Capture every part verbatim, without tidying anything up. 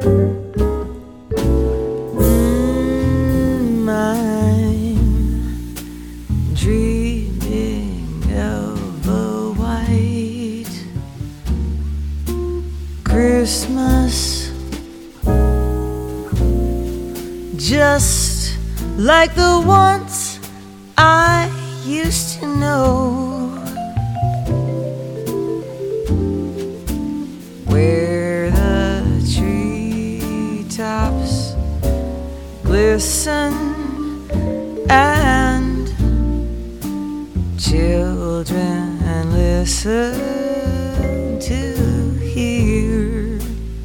Mm, I'm dreaming of a white Christmas, just like the ones I used to know, where the treetops glisten and children listen to hear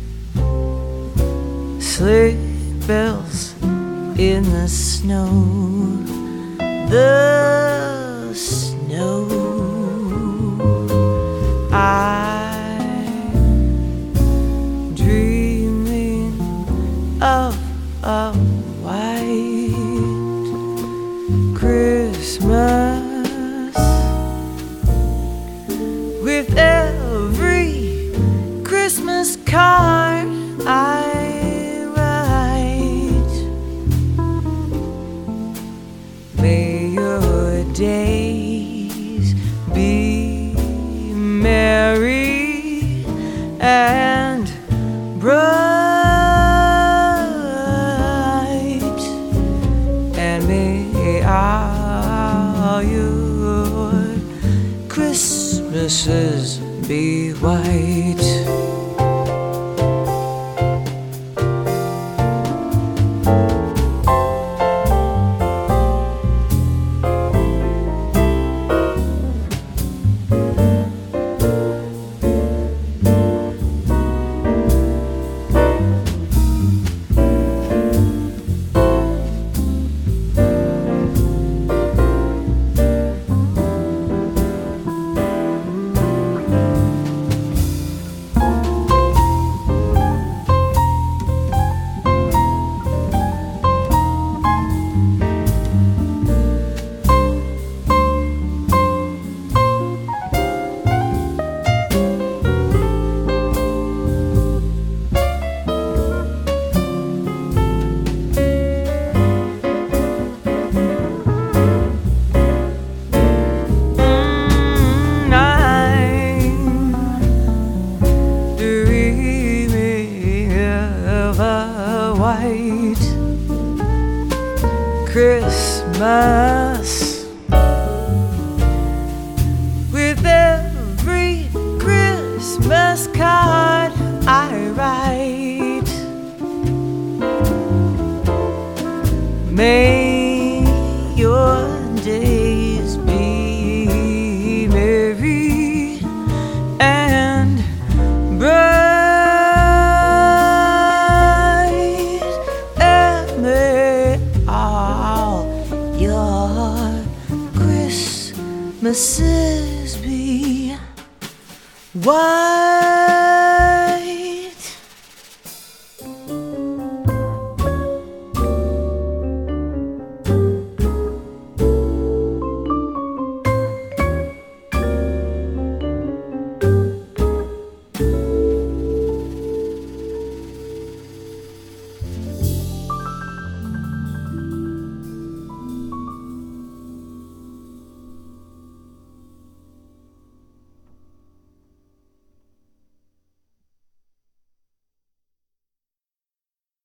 sleigh bells in the snow, the snow. I'm dreaming of a white Christmas, with every Christmas card I write. May your days be merry and bright, and may all your Christmases be white. Christmas, with every Christmas card I write. May your days be merry and bright. Christmases be white.